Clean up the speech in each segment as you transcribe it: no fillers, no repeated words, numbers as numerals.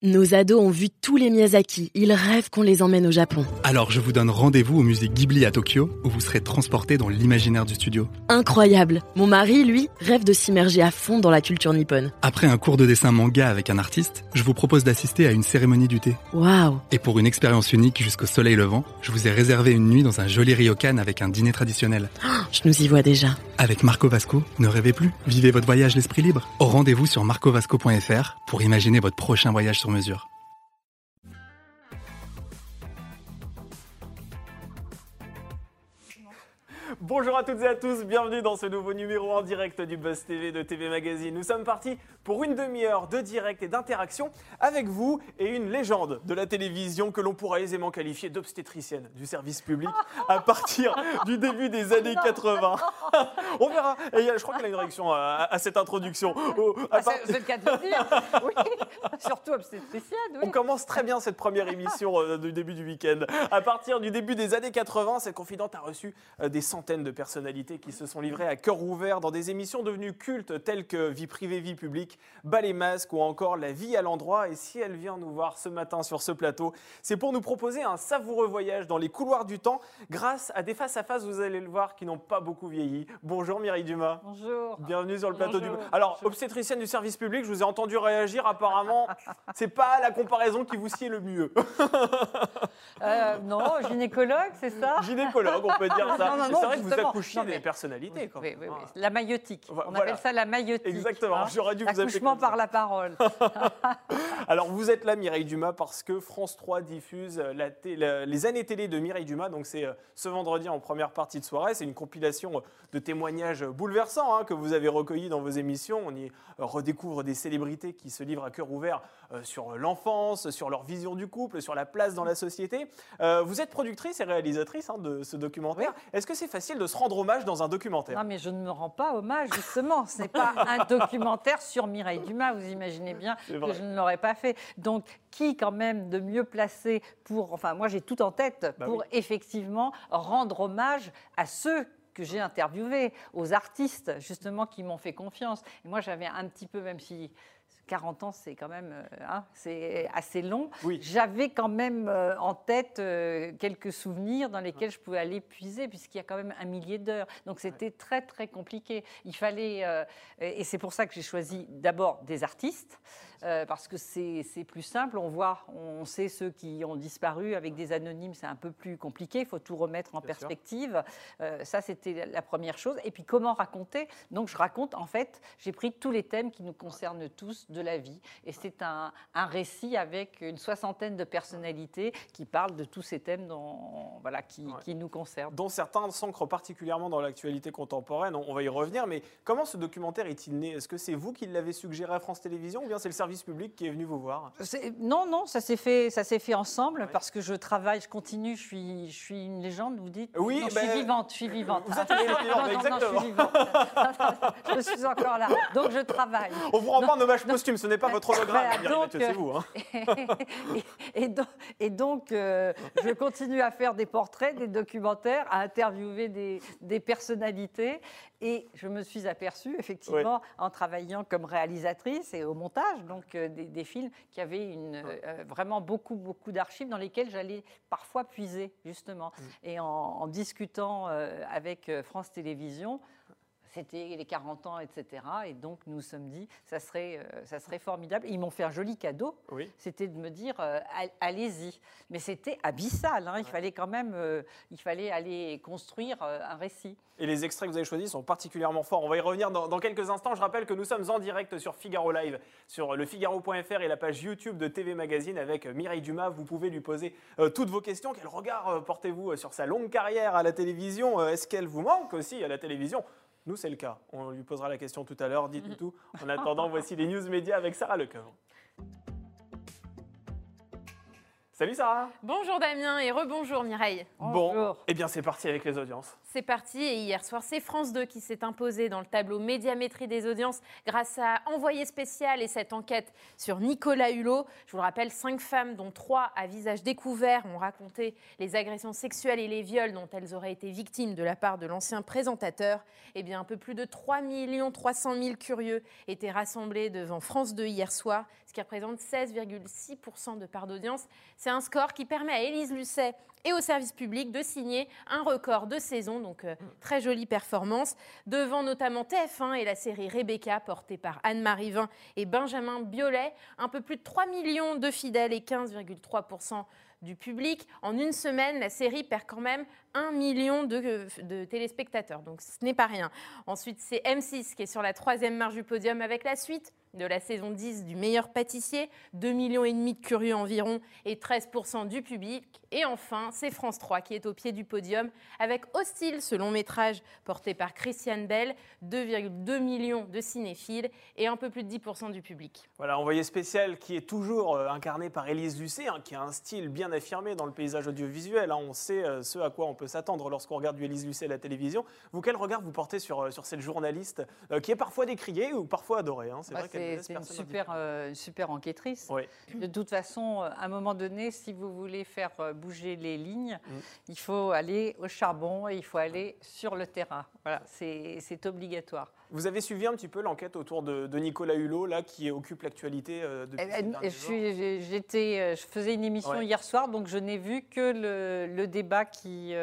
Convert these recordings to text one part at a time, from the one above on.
Nos ados ont vu tous les Miyazaki, ils rêvent qu'on les emmène au Japon. Alors je vous donne rendez-vous au musée Ghibli à Tokyo, où vous serez transportés dans l'imaginaire du studio. Incroyable. Mon mari, lui, rêve de s'immerger à fond dans la culture nippone. Après un cours de dessin manga avec un artiste, je vous propose d'assister à une cérémonie du thé. Waouh. Et pour une expérience unique jusqu'au soleil levant, je vous ai réservé une nuit dans un joli ryokan avec un dîner traditionnel. Je nous y vois déjà. Avec Marco Vasco, ne rêvez plus, vivez votre voyage l'esprit libre. Au rendez-vous sur marcovasco.fr pour imaginer votre prochain voyage sur mesure. Bonjour à toutes et à tous, bienvenue dans ce nouveau numéro en direct du Buzz TV de TV Magazine. Nous sommes partis pour une demi-heure de direct et d'interaction avec vous et une légende de la télévision que l'on pourra aisément qualifier d'obstétricienne du service public à partir du début des années 80. On verra, et je crois qu'elle a une réaction à cette introduction. C'est le cas de le dire, oui, surtout obstétricienne. Oui. On commence très bien cette première émission du début du week-end. À partir du début des années 80, cette confidente a reçu des centaines de personnalités qui se sont livrées à cœur ouvert dans des émissions devenues cultes telles que Vie privée, vie publique, Bal et masque ou encore La vie à l'endroit. Et si elle vient nous voir ce matin sur ce plateau, c'est pour nous proposer un savoureux voyage dans les couloirs du temps grâce à des face-à-face, vous allez le voir, qui n'ont pas beaucoup vieilli. Bonjour Mireille Dumas. Bonjour. Bienvenue sur le plateau Bonjour. du... Alors, obstétricienne du service public, je vous ai entendu réagir, apparemment, c'est pas la comparaison qui vous sied le mieux. Non, gynécologue, c'est ça? Gynécologue, on peut dire ça. Non, C'est vrai que vous justement. accouchiez Non, mais- des personnalités. Quand même. Oui. La maïotique. On Voilà. appelle ça la maïotique. Exactement, j'aurais dû vous appeler L'accouchement comme ça. par la parole. Alors vous êtes là Mireille Dumas parce que France 3 diffuse les années télé de Mireille Dumas, donc c'est ce vendredi en première partie de soirée. C'est une compilation de témoignages bouleversants que vous avez recueillis dans vos émissions. On y redécouvre des célébrités qui se livrent à cœur ouvert sur l'enfance, sur leur vision du couple, sur la place dans la société. Vous êtes productrice et réalisatrice de ce documentaire. Oui. Est-ce que c'est facile de se rendre hommage dans un documentaire? Non, mais je ne me rends pas hommage, justement. Ce n'est pas un documentaire sur Mireille Dumas. Vous imaginez bien C'est vrai. que je ne l'aurais pas fait. Donc, qui, quand même, de mieux placé pour... Enfin, moi, j'ai tout en tête pour effectivement rendre hommage à ceux que j'ai interviewés, aux artistes, justement, qui m'ont fait confiance. Et moi, j'avais un petit peu, même si... 40 ans, c'est quand même c'est assez long. Oui. J'avais quand même en tête quelques souvenirs dans lesquels je pouvais aller puiser, puisqu'il y a quand même 1 millier d'heures. Donc, c'était très, très compliqué. Il fallait... et c'est pour ça que j'ai choisi d'abord des artistes, parce que c'est plus simple. On sait ceux qui ont disparu. Avec des anonymes, c'est un peu plus compliqué. Il faut tout remettre en perspective. Ça, c'était la première chose. Et puis, comment raconter? Donc, je raconte, en fait, j'ai pris tous les thèmes qui nous concernent tous de la vie. Et c'est un récit avec une 60aine de personnalités qui parlent de tous ces thèmes qui nous concernent. Dont certains s'ancrent particulièrement dans l'actualité contemporaine. On va y revenir, mais comment ce documentaire est-il né? Est-ce que c'est vous qui l'avez suggéré à France Télévisions ou bien c'est le service public qui est venu vous voir? Non, ça s'est fait ensemble parce que je travaille, je continue, je suis une légende, vous dites? Oui, non, je suis vivante. Vous êtes une légende vivante, exactement. Non, je suis vivante. Je suis encore là. Donc, je travaille. On vous rend pas un hommage posthume, ce n'est pas votre hologramme. Voilà, donc, c'est vous. et donc, je continue à faire des portraits, des documentaires, à interviewer des personnalités. Et je me suis aperçue, effectivement, en travaillant comme réalisatrice et au montage, donc des films, qui avaient vraiment beaucoup d'archives dans lesquelles j'allais parfois puiser, justement. Et en discutant avec France Télévisions, c'était les 40 ans, etc. Et donc, nous nous sommes dit, ça serait formidable. Ils m'ont fait un joli cadeau. Oui. C'était de me dire, allez-y. Mais c'était abyssal. Il fallait quand même aller construire un récit. Et les extraits que vous avez choisis sont particulièrement forts. On va y revenir dans quelques instants. Je rappelle que nous sommes en direct sur Figaro Live, sur lefigaro.fr et la page YouTube de TV Magazine avec Mireille Dumas. Vous pouvez lui poser toutes vos questions. Quel regard portez-vous sur sa longue carrière à la télévision? Est-ce qu'elle vous manque aussi à la télévision? Nous, c'est le cas. On lui posera la question tout à l'heure. Dites-nous tout. En attendant, voici les news médias avec Sarah Lecoeur. Salut Sarah. Bonjour Damien et rebonjour Mireille. Bon, eh bien c'est parti avec les audiences. C'est parti et hier soir, c'est France 2 qui s'est imposé dans le tableau médiamétrie des audiences grâce à Envoyé spécial et cette enquête sur Nicolas Hulot. Je vous le rappelle, 5 femmes, dont 3 à visage découvert, ont raconté les agressions sexuelles et les viols dont elles auraient été victimes de la part de l'ancien présentateur. Eh bien, un peu plus de 3 300 000 curieux étaient rassemblés devant France 2 hier soir, ce qui représente 16,6% de part d'audience. C'est un score qui permet à Élise Lucet et au service public de signer un record de saison, donc très jolie performance, devant notamment TF1 et la série Rebecca, portée par Anne-Marie Vin et Benjamin Biolay. Un peu plus de 3 millions de fidèles et 15,3% du public. En une semaine, la série perd quand même 1 million de téléspectateurs, donc ce n'est pas rien. Ensuite, c'est M6 qui est sur la 3e marche du podium avec la suite de la saison 10 du meilleur pâtissier, 2,5 millions de curieux environ et 13% du public. Et enfin, c'est France 3 qui est au pied du podium avec Hostile, ce long métrage porté par Christiane Bell, 2,2 millions de cinéphiles et un peu plus de 10% du public. Voilà, envoyé spécial qui est toujours incarné par Élise Lucet, qui a un style bien affirmé dans le paysage audiovisuel. On sait ce à quoi on peut s'attendre lorsqu'on regarde du Élise Lucet à la télévision. Vous, quel regard vous portez sur cette journaliste qui est parfois décriée ou parfois adorée, C'est vrai qu'elle c'est une super enquêtrice. Oui. De toute façon, à un moment donné, si vous voulez faire bouger les lignes, il faut aller au charbon et il faut aller sur le terrain. Voilà, c'est obligatoire. Vous avez suivi un petit peu l'enquête autour de Nicolas Hulot, là, qui occupe l'actualité depuis ces derniers jours. Je faisais une émission hier soir, donc je n'ai vu que le débat qui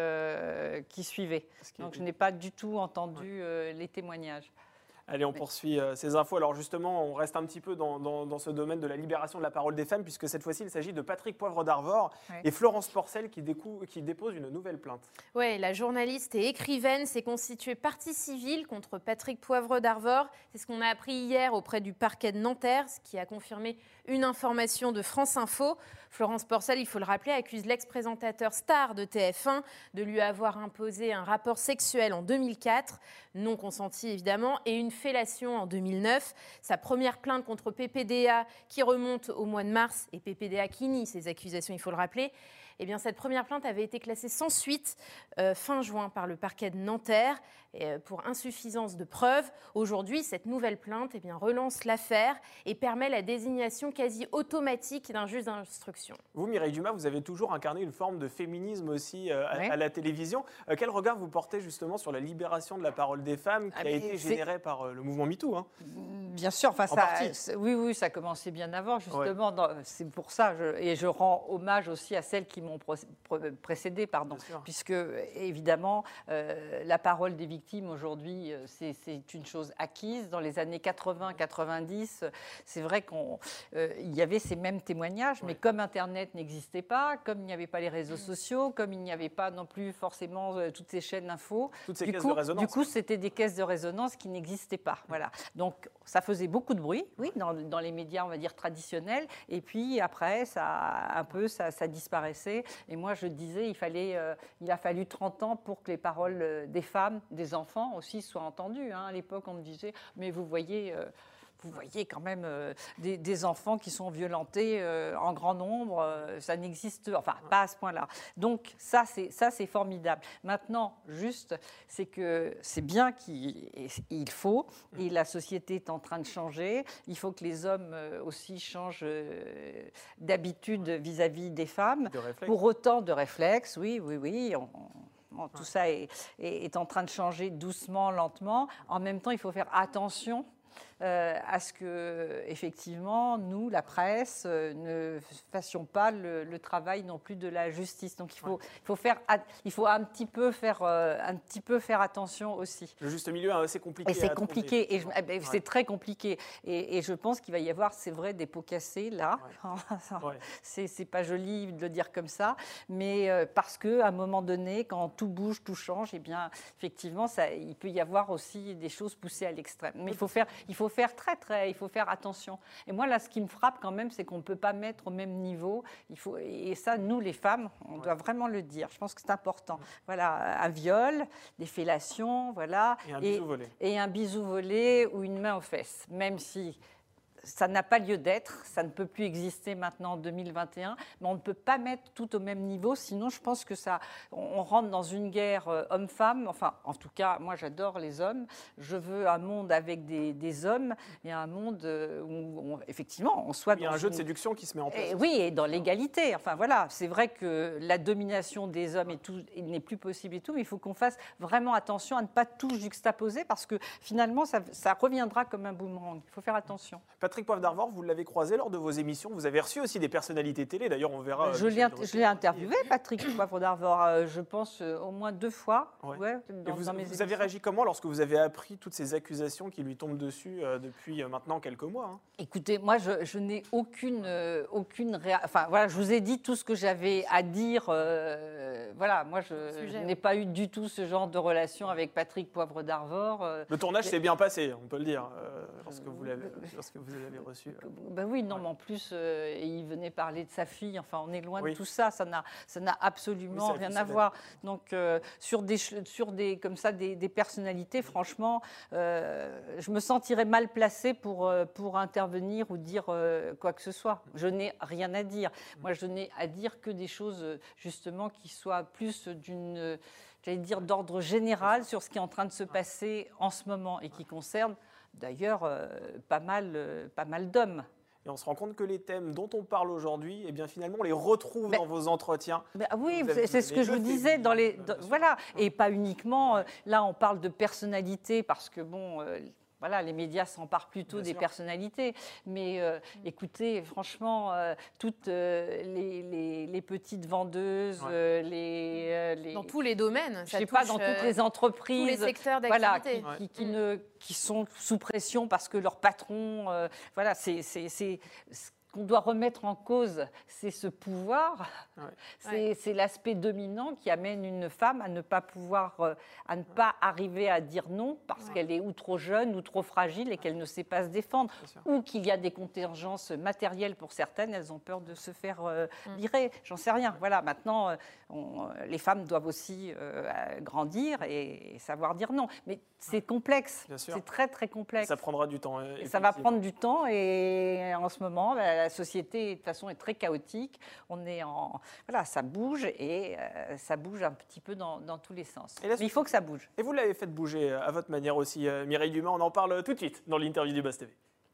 suivait. Donc je n'ai pas du tout entendu les témoignages. Allez, on poursuit ces infos. Alors justement, on reste un petit peu dans ce domaine de la libération de la parole des femmes, puisque cette fois-ci, il s'agit de Patrick Poivre d'Arvor et Florence Porcel qui déposent une nouvelle plainte. Oui, la journaliste et écrivaine s'est constituée partie civile contre Patrick Poivre d'Arvor. C'est ce qu'on a appris hier auprès du parquet de Nanterre, ce qui a confirmé une information de France Info. Florence Porcel, il faut le rappeler, accuse l'ex-présentateur star de TF1 de lui avoir imposé un rapport sexuel en 2004, non consenti évidemment, et une fellation en 2009. Sa première plainte contre PPDA qui remonte au mois de mars, et PPDA qui nie ces accusations, il faut le rappeler. Eh bien, cette première plainte avait été classée sans suite fin juin par le parquet de Nanterre pour insuffisance de preuves. Aujourd'hui, cette nouvelle plainte relance l'affaire et permet la désignation quasi automatique d'un juge d'instruction. Vous, Mireille Dumas, vous avez toujours incarné une forme de féminisme aussi à la télévision. Quel regard vous portez justement sur la libération de la parole des femmes qui a été générée par le mouvement MeToo Bien sûr, oui, ça commençait bien avant, justement. C'est pour ça, et je rends hommage aussi à celles qui m'ont précédé, puisque évidemment, la parole des victimes aujourd'hui, c'est une chose acquise. Dans les années 80-90, c'est vrai qu'il y avait ces mêmes témoignages, mais comme Internet n'existait pas, comme il n'y avait pas les réseaux sociaux, comme il n'y avait pas non plus forcément toutes ces chaînes d'infos, du coup, c'était des caisses de résonance qui n'existaient pas. Voilà. Donc, ça faisait beaucoup de bruit, oui, dans les médias, on va dire, traditionnels, et puis après, ça disparaissait. Et moi, je disais, il a fallu 30 ans pour que les paroles des femmes, des enfants aussi soient entendues. À l'époque, on me disait, mais vous voyez quand même des enfants qui sont violentés en grand nombre, ça n'existe, pas à ce point-là. Donc ça c'est formidable. Maintenant, juste, c'est que c'est bien qu'il faut, et la société est en train de changer, il faut que les hommes aussi changent d'habitude vis-à-vis des femmes. Pour autant de réflexes, oui. Tout ça est en train de changer doucement, lentement. En même temps, il faut faire attention à ce que, effectivement, nous, la presse, ne fassions pas le travail non plus de la justice. Donc, il faut un petit peu faire attention aussi. Le juste milieu, c'est compliqué. Et c'est compliqué, c'est très compliqué. Et je pense qu'il va y avoir, c'est vrai, des pots cassés là. C'est pas joli de le dire comme ça, mais parce qu'à un moment donné, quand tout bouge, tout change, eh bien, effectivement, il peut y avoir aussi des choses poussées à l'extrême. Mais il faut faire attention. Et moi, là, ce qui me frappe quand même, c'est qu'on ne peut pas mettre au même niveau. Et ça, nous, les femmes, on doit vraiment le dire. Je pense que c'est important. Voilà, un viol, des fellations, voilà. Et un bisou volé ou une main aux fesses. Même si ça n'a pas lieu d'être, ça ne peut plus exister maintenant en 2021, mais on ne peut pas mettre tout au même niveau, sinon je pense que on rentre dans une guerre homme-femme. Enfin, en tout cas, moi j'adore les hommes, je veux un monde avec des hommes et un monde où effectivement on soit dans un jeu de séduction qui se met en place. Oui, et dans l'égalité. Enfin voilà, c'est vrai que la domination des hommes il n'est plus possible et tout, mais il faut qu'on fasse vraiment attention à ne pas tout juxtaposer parce que finalement ça reviendra comme un boomerang. Il faut faire attention. Patrick Poivre d'Arvor, vous l'avez croisé lors de vos émissions. Vous avez reçu aussi des personnalités télé. D'ailleurs, on verra. Je l'ai interviewé, Patrick Poivre d'Arvor, je pense au moins 2 fois. Ouais. Vous avez réagi comment lorsque vous avez appris toutes ces accusations qui lui tombent dessus depuis maintenant quelques mois, hein? Écoutez, moi, je n'ai aucune enfin, voilà, je vous ai dit tout ce que j'avais à dire. Voilà, moi, je n'ai pas eu du tout ce genre de relation avec Patrick Poivre d'Arvor. Le tournage s'est bien passé, on peut le dire, lorsque vous l'avez reçu. Ben oui, non, mais en plus, il venait parler de sa fille. Enfin, on est loin de tout ça. Ça n'a absolument rien à voir. Donc, sur des comme ça, des personnalités, franchement, je me sentirais mal placée pour intervenir ou dire quoi que ce soit. Je n'ai rien à dire. Moi, je n'ai à dire que des choses, justement, qui soient plus j'allais dire, d'ordre général sur ce qui est en train de se passer en ce moment et qui concerne, d'ailleurs, pas mal d'hommes. Et on se rend compte que les thèmes dont on parle aujourd'hui, eh bien finalement, on les retrouve dans vos entretiens. Oui, c'est ce que je vous disais voilà, et pas uniquement. Là, on parle de personnalité parce que bon. Voilà, les médias s'emparent plutôt des personnalités. Mais écoutez, franchement, toutes les petites vendeuses, dans tous les domaines, je ne sais pas, dans toutes les entreprises, tous les secteurs d'activité, qui sont sous pression parce que leur patron, voilà, c'est qu'on doit remettre en cause, c'est ce pouvoir, c'est l'aspect dominant qui amène une femme à ne pas arriver à dire non parce qu'elle est ou trop jeune ou trop fragile et qu'elle ne sait pas se défendre, ou qu'il y a des contingences matérielles pour certaines, elles ont peur de se faire virer, j'en sais rien. Voilà, maintenant, les femmes doivent aussi grandir et savoir dire non. Mais c'est complexe, c'est très très complexe. Ça prendra du temps. Et ça va prendre du temps et en ce moment, la société de toute façon est très chaotique. Voilà, ça bouge et ça bouge un petit peu dans tous les sens. Mais il faut que ça bouge. Et vous l'avez fait bouger à votre manière aussi, Mireille Dumas. On en parle tout de suite dans l'interview du Buzz TV.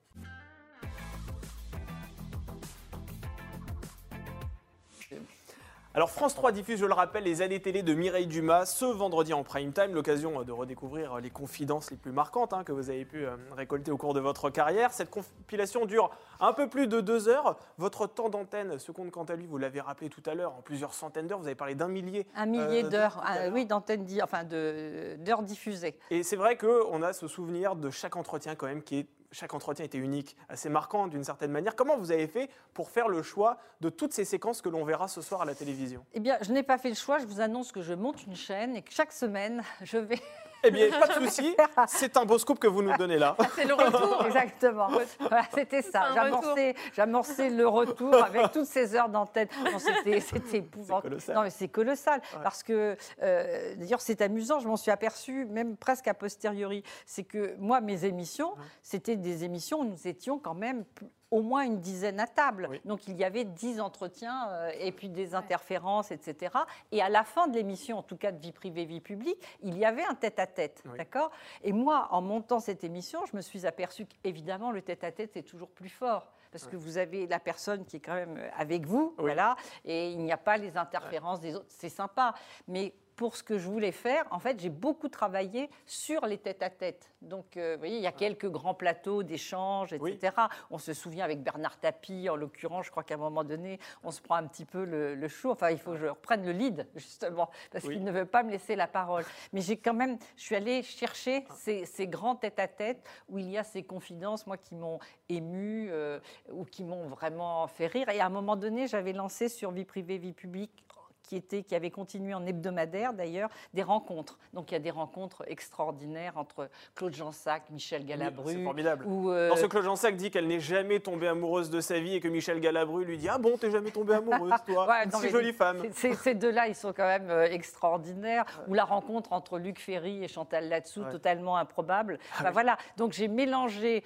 Alors France 3 diffuse, je le rappelle, les années télé de Mireille Dumas ce vendredi en prime time, l'occasion de redécouvrir les confidences les plus marquantes que vous avez pu récolter au cours de votre carrière. Cette compilation dure un peu plus de 2 heures. Votre temps d'antenne se compte quant à lui, vous l'avez rappelé tout à l'heure, en plusieurs centaines d'heures. Vous avez parlé d'un millier. Un millier d'heures, oui, d'antennes, d'heures diffusées. Et c'est vrai qu'on a ce souvenir de chaque entretien quand même chaque entretien était unique, assez marquant d'une certaine manière. Comment vous avez fait pour faire le choix de toutes ces séquences que l'on verra ce soir à la télévision? Eh bien, je n'ai pas fait le choix. Je vous annonce que je monte une chaîne et que chaque semaine, je vais... Eh bien, pas de souci, c'est un beau scoop que vous nous donnez là. C'est le retour. Exactement. Voilà, c'était ça. J'amorçais le retour avec toutes ces heures d'antenne. C'était épouvantable. Non, mais c'est colossal. Ouais. Parce que, d'ailleurs, c'est amusant. Je m'en suis aperçue, même presque a posteriori. C'est que moi, mes émissions, c'était des émissions où nous étions quand même au moins une dizaine à table. Oui. Donc, il y avait 10 entretiens et puis des interférences, etc. Et à la fin de l'émission, en tout cas de vie privée, vie publique, il y avait un tête-à-tête. Oui. D'accord ? Et moi, en montant cette émission, je me suis aperçue qu'évidemment, le tête-à-tête est toujours plus fort. Parce que vous avez la personne qui est quand même avec vous, voilà, et il n'y a pas les interférences des autres. C'est sympa. Mais pour ce que je voulais faire, en fait, j'ai beaucoup travaillé sur les tête-à-tête. Donc, vous voyez, il y a quelques grands plateaux d'échanges, etc. Oui. On se souvient avec Bernard Tapie, en l'occurrence, je crois qu'à un moment donné, on se prend un petit peu le show. Enfin, il faut que je reprenne le lead, justement, parce qu'il ne veut pas me laisser la parole. Mais je suis allée chercher ces grands tête-à-tête où il y a ces confidences, moi, qui m'ont émue ou qui m'ont vraiment fait rire. Et à un moment donné, j'avais lancé sur vie privée, vie publique, qui avait continué en hebdomadaire d'ailleurs, des rencontres. Donc il y a des rencontres extraordinaires entre Claude Jansac, Michel Galabru. Oui, c'est formidable. Lorsque Claude Jansac dit qu'elle n'est jamais tombée amoureuse de sa vie et que Michel Galabru lui dit « Ah bon, t'es jamais tombée amoureuse, toi ouais, non, si jolie femme ». Ces deux-là, ils sont quand même extraordinaires. Ou la rencontre entre Luc Ferry et Chantal Latsou, totalement improbable. Enfin, voilà. Donc j'ai mélangé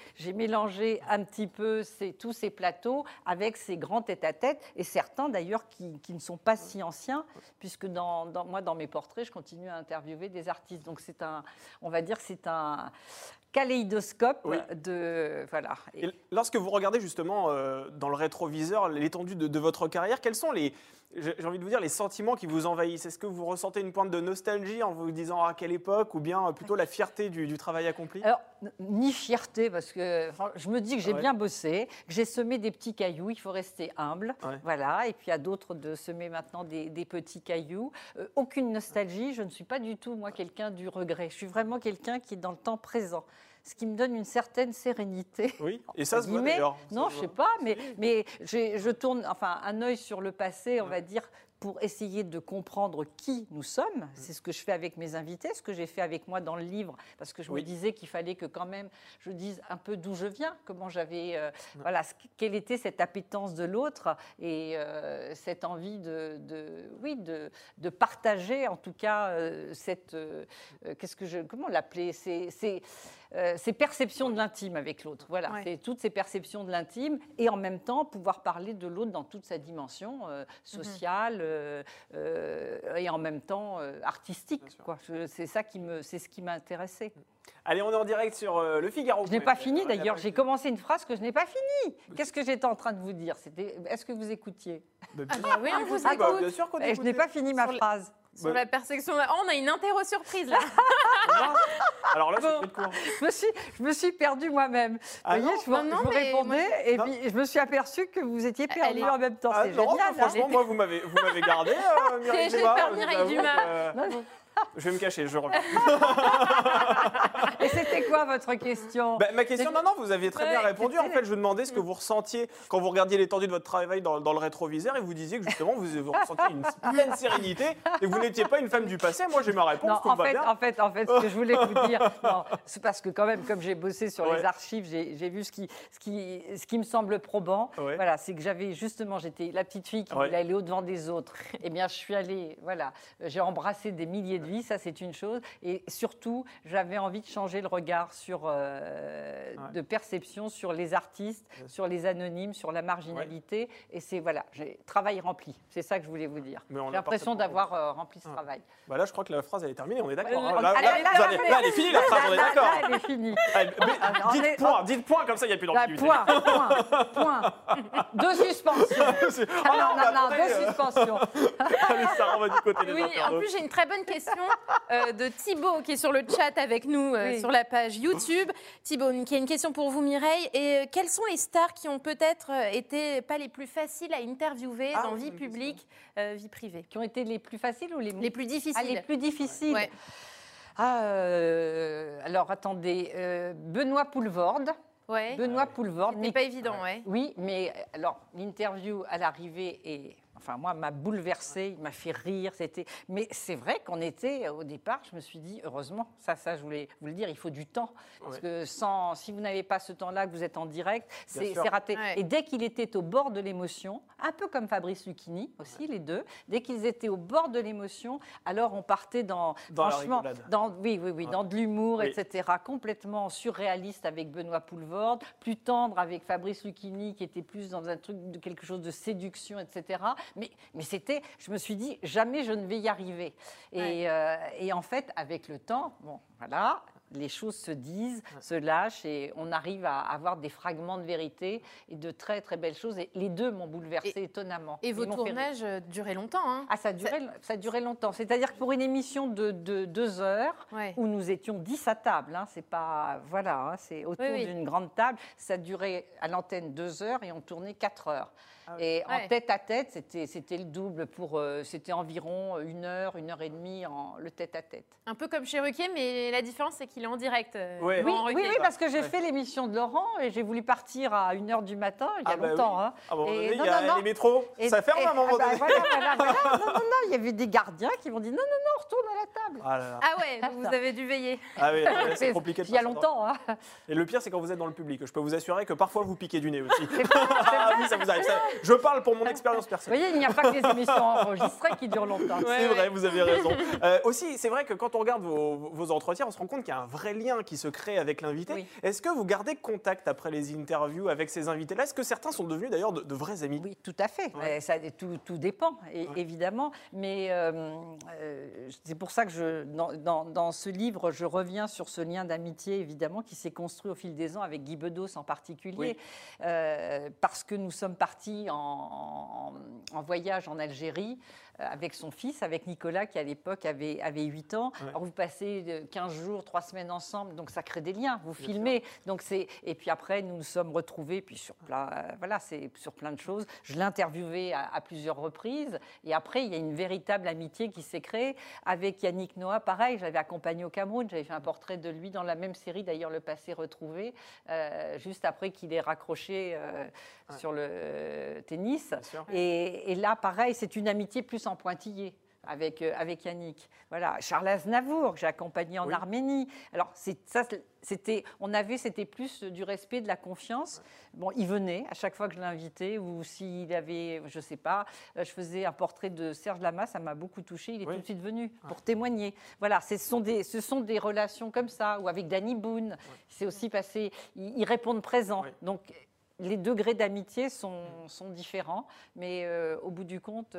un petit peu tous ces plateaux avec ces grands tête-à-tête et certains d'ailleurs qui ne sont pas si anciens, puisque moi, dans mes portraits, je continue à interviewer des artistes. Donc, on va dire que c'est un kaléidoscope Oui. de... Voilà. Et lorsque vous regardez justement dans le rétroviseur l'étendue de votre carrière, quels sont j'ai envie de vous dire, les sentiments qui vous envahissent? Est-ce que vous ressentez une pointe de nostalgie en vous disant à quelle époque, ou bien plutôt la fierté du travail accompli? Alors, ni fierté, parce que je me dis que j'ai bien bossé, que j'ai semé des petits cailloux, il faut rester humble, voilà, et puis à d'autres de semer maintenant des petits cailloux. Aucune nostalgie, je ne suis pas du tout, moi, quelqu'un du regret. Je suis vraiment quelqu'un qui est dans le temps présent. Ce qui me donne une certaine sérénité. Oui, et ça se voit d'ailleurs. Non, je ne sais pas, mais je tourne un œil sur le passé, on va dire, pour essayer de comprendre qui nous sommes. C'est ce que je fais avec mes invités, ce que j'ai fait avec moi dans le livre, parce que je me disais qu'il fallait que quand même je dise un peu d'où je viens, comment j'avais, quelle était cette appétence de l'autre et cette envie de partager, en tout cas, comment l'appeler, ces perceptions de l'intime avec l'autre. Voilà, c'est toutes ces perceptions de l'intime et en même temps pouvoir parler de l'autre dans toute sa dimension sociale et en même temps artistique. C'est ce qui m'a intéressée. Allez, on est en direct sur Le Figaro. Je n'ai pas fini d'ailleurs, j'ai commencé une phrase que je n'ai pas finie. Qu'est-ce que j'étais en train de vous dire? Est-ce que vous écoutiez? Oui, on vous écoute. Bien sûr qu'on écoute. Je n'ai pas fini ma phrase. Sur la perception. Oh, on a une interro surprise là. Alors là, je suis de court. Je me suis perdue moi-même. Ah vous voyez, vous répondez et puis je me suis aperçue que vous étiez perdue en même temps. C'est génial. Franchement, moi, vous m'avez gardé. C'est fait par Mireille Dumas. Je vais me cacher, je reviens. Et c'était quoi votre question? Ma question, non, vous aviez très bien répondu. En fait, je vous demandais ce que vous ressentiez quand vous regardiez l'étendue de votre travail dans le rétroviseur et vous disiez que justement, vous ressentiez une pleine sérénité et que vous n'étiez pas une femme du passé. Moi, j'ai ma réponse. Non, en fait, ce que je voulais vous dire, c'est parce que quand même, comme j'ai bossé sur les archives, j'ai vu ce qui me semble probant. Voilà, c'est que j'étais la petite fille qui voulait aller au-devant des autres. Eh bien, je suis allée, j'ai embrassé des milliers de vies, ça c'est une chose. Et surtout, j'avais envie de changer le regard de perception sur les artistes, sur les anonymes, sur la marginalité. Et c'est, j'ai travail rempli. C'est ça que je voulais vous dire. J'ai l'impression d'avoir rempli ce travail. Là, je crois que la phrase, elle est terminée, on est d'accord. Là, elle est finie, la phrase, on est d'accord. Elle est finie. Dites point, comme ça, il n'y a plus d'ambiguïté. Point. Deux suspensions. Non, deux suspensions. Allez, Sarah, on va du côté des internautes. En plus, j'ai une très bonne question de Thibaut qui est sur le chat avec nous sur la page YouTube. Thibaut, qui a une question pour vous, Mireille. Et quelles sont les stars qui ont peut-être été pas les plus faciles à interviewer dans vie publique, vie privée? Qui ont été les plus faciles ou les plus difficiles? Les plus difficiles. Ouais. Alors attendez, Benoît Poelvoorde. Ouais. Benoît Poelvoorde. C'était pas évident, Oui, mais alors l'interview à l'arrivée est... moi, m'a bouleversée, il m'a fait rire. Mais c'est vrai qu'on était, au départ, je me suis dit, heureusement, ça, je voulais vous le dire, il faut du temps. Parce que si vous n'avez pas ce temps-là, que vous êtes en direct, c'est raté. Ouais. Et dès qu'il était au bord de l'émotion, un peu comme Fabrice Lucchini aussi, les deux, dès qu'ils étaient au bord de l'émotion, alors on partait franchement, dans de l'humour, etc., complètement surréaliste avec Benoît Poelvoorde, plus tendre avec Fabrice Lucchini, qui était plus dans un truc de quelque chose de séduction, etc., mais je me suis dit, jamais je ne vais y arriver. Et en fait, avec le temps, les choses se disent, se lâchent et on arrive à avoir des fragments de vérité et de très, très belles choses. Et les deux m'ont bouleversée étonnamment. Et vos tournages duraient longtemps, hein? Ça durait longtemps. C'est-à-dire que pour une émission de 2 heures, où nous étions 10 à table, c'est pas... c'est autour d'une grande table, ça durait à l'antenne 2 heures et on tournait 4 heures. Et en tête-à-tête, c'était le double. C'était environ 1 heure, 1 heure et demie le tête-à-tête. Un peu comme chez Ruquier, mais la différence, c'est qu'il est en direct. Oui, parce que j'ai fait l'émission de Laurent et j'ai voulu partir à 1 heure du matin, il y a longtemps. Il y a les métros, ça ferme à un moment donné. Non, il y avait des gardiens qui m'ont dit non, on retourne à la table. Ah ouais, vous avez dû veiller. Ah oui, c'est compliqué. Il y a longtemps. Et le pire, c'est quand vous êtes dans le public. Je peux vous assurer que parfois, vous piquez du nez aussi. Oui, ça vous arrive. Je parle pour mon expérience Vous personnelle. voyez, il n'y a pas que les émissions enregistrées qui durent longtemps. C'est vrai, vous avez raison. Aussi, c'est vrai que quand on regarde vos entretiens, on se rend compte qu'il y a un vrai lien qui se crée avec l'invité. Oui. Est-ce que vous gardez contact après les interviews avec ces invités-là? Est-ce que certains sont devenus d'ailleurs de vrais amis? Oui, tout à fait. Ouais. Tout dépend, évidemment. Mais c'est pour ça que dans ce livre, je reviens sur ce lien d'amitié, évidemment, qui s'est construit au fil des ans avec Guy Bedos en particulier. Parce que nous sommes partis en voyage en Algérie avec son fils, avec Nicolas, qui à l'époque avait 8 ans. Ouais. Alors vous passez 15 jours, 3 semaines ensemble, donc ça crée des liens, vous filmez. Donc et puis après, nous nous sommes retrouvés puis sur plein de choses. Je l'ai interviewé à plusieurs reprises. Et après, il y a une véritable amitié qui s'est créée. Avec Yannick Noah, pareil, j'avais accompagné au Cameroun, j'avais fait un portrait de lui dans la même série, d'ailleurs Le Passé retrouvé, juste après qu'il ait raccroché sur le tennis. Bien sûr. Et là, pareil, c'est une amitié plus en pointillé avec Yannick. Voilà, Charles Aznavour, que j'ai accompagné en Arménie. Alors, c'était plus du respect, de la confiance. Bon, il venait à chaque fois que je l'invitais, ou s'il avait, je ne sais pas, je faisais un portrait de Serge Lama, ça m'a beaucoup touché. Il est tout de suite venu pour témoigner. Voilà, ce sont des relations comme ça, ou avec Danny Boone. C'est aussi passé, ils répondent présents. Donc, les degrés d'amitié sont différents, mais au bout du compte,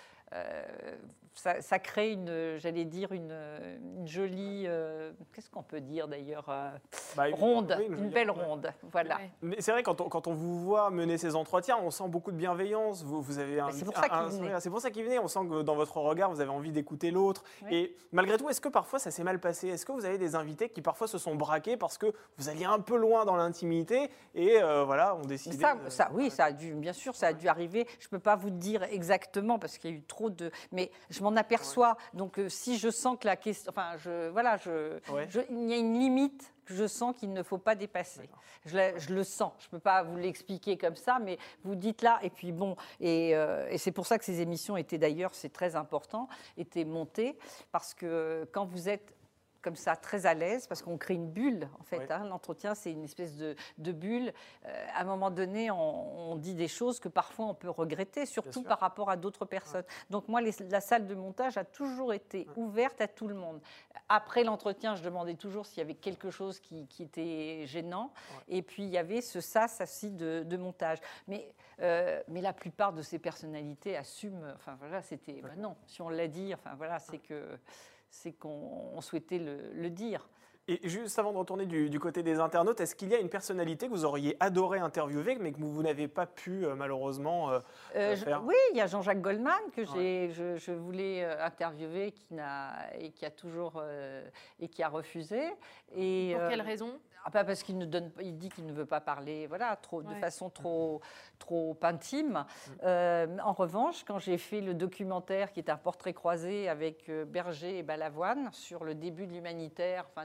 ça crée une jolie, qu'est-ce qu'on peut dire d'ailleurs, ronde, une belle ronde. Voilà. Mais c'est vrai, quand on vous voit mener ces entretiens, on sent beaucoup de bienveillance. Vous avez c'est pour ça qu'il venait. C'est pour ça qu'il venait. On sent que dans votre regard, vous avez envie d'écouter l'autre. Et malgré tout, est-ce que parfois ça s'est mal passé? Est-ce que vous avez des invités qui parfois se sont braqués parce que vous alliez un peu loin dans l'intimité et ont décidé... Ça a dû, bien sûr, ça a dû arriver. Je ne peux pas vous dire exactement parce qu'il y a eu trop de... Mais je m'en aperçois. Donc, si je sens que la question... il y a une limite que je sens qu'il ne faut pas dépasser. Je le sens. Je ne peux pas vous l'expliquer comme ça, mais vous dites là. Et puis bon, et c'est pour ça que ces émissions étaient d'ailleurs, c'est très important, étaient montées. Parce que quand vous êtes comme ça, très à l'aise, parce qu'on crée une bulle, en fait. L'entretien, c'est une espèce de bulle. À un moment donné, on dit des choses que parfois on peut regretter, surtout par rapport à d'autres personnes. Donc moi, la salle de montage a toujours été ouverte à tout le monde. Après l'entretien, je demandais toujours s'il y avait quelque chose qui était gênant. Et puis, il y avait ce sas assis de montage. Mais la plupart de ces personnalités assument... Enfin, voilà, c'était... non, si on l'a dit, enfin, voilà, c'est qu'on souhaitait le dire. Et juste avant de retourner du côté des internautes, est-ce qu'il y a une personnalité que vous auriez adoré interviewer, mais que vous n'avez pas pu malheureusement faire? Oui, il y a Jean-Jacques Goldman que je voulais interviewer, qui a toujours et qui a refusé. Et, pour quelle raison? Parce qu'il dit qu'il ne veut pas parler, de façon trop intime. En revanche, quand j'ai fait le documentaire qui est un portrait croisé avec Berger et Balavoine sur le début de l'humanitaire, enfin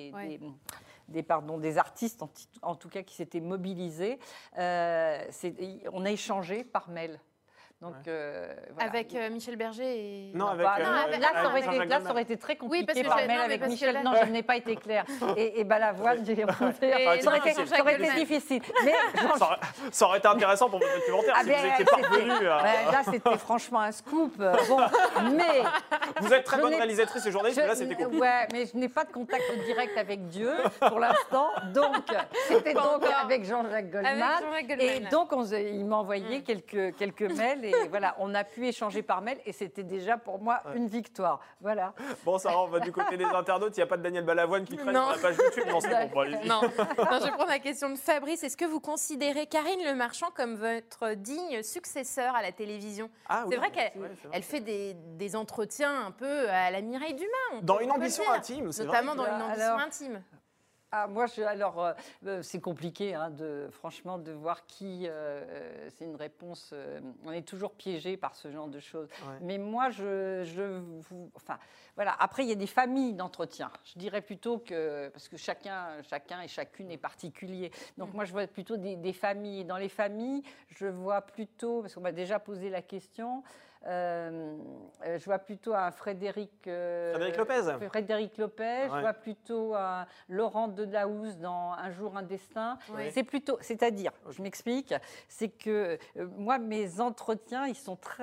des artistes en tout cas qui s'étaient mobilisés, on a échangé par mail. Donc, avec Michel Berger et... Non, avec... là, ça aurait été très compliqué par mail avec Michel. Non, je n'ai pas été claire. Et Balavoine, j'ai remonté. Ça aurait été difficile. Mais, ça aurait été intéressant pour votre documentaire si vous étiez parvenu à... Là, c'était franchement un scoop. Bon, mais... Vous êtes très bonne réalisatrice et journaliste, mais là, c'était compliqué. Ouais, mais je n'ai pas de contact direct avec Dieu, pour l'instant. Donc, c'était avec Jean-Jacques Goldman. Et donc, il m'a envoyé quelques mails. Et voilà, on a pu échanger par mail et c'était déjà pour moi une victoire. Voilà. Bon, Sarah, on va du côté des internautes. Il n'y a pas de Daniel Balavoine qui traîne sur la page YouTube. Non, c'est bon, allez-y. Non, je vais prendre la question de Fabrice. Est-ce que vous considérez Karine Le Marchand comme votre digne successeur à la télévision? C'est vrai qu'elle fait des entretiens un peu à la Mireille Dumas. Dans une ambition intime, c'est vrai. Notamment dans une ambition intime. Moi, c'est compliqué, franchement, de voir qui. C'est une réponse. On est toujours piégé par ce genre de choses. Mais moi, voilà. Après, il y a des familles d'entretien. Je dirais plutôt que parce que chacun et chacune est particulier. Donc moi, je vois plutôt des familles. Dans les familles, je vois plutôt, parce qu'on m'a déjà posé la question. Je vois plutôt un Frédéric Lopez. Je vois plutôt un Laurent Delahousse dans Un jour, un destin. Oui. C'est plutôt, c'est-à-dire, je m'explique, c'est que moi, mes entretiens, ils